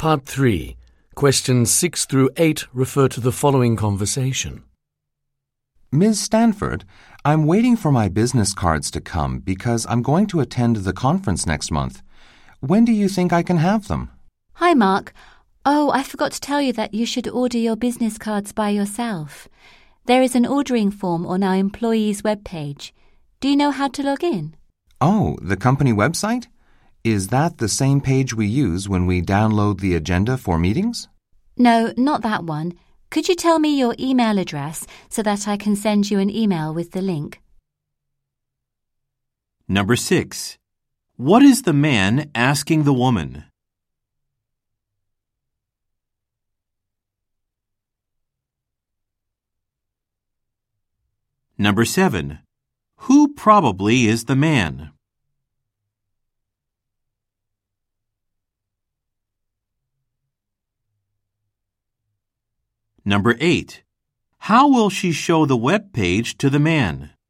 Part 3. Questions 6 through 8 refer to the following conversation. Ms. Stanford, I'm waiting for my business cards to come because I'm going to attend the conference next month. When do you think I can have them? Hi, Mark. Oh, I forgot to tell you that you should order your business cards by yourself. There is an ordering form on our employees' webpage. Do you know how to log in? Oh, the company website? Is that the same page we use when we download the agenda for meetings? No, not that one. Could you tell me your email address so that I can send you an email with the link? Number 6. What is the man asking the woman? Number 7. Who probably is the man? Number 8. How will she show the web page to the man?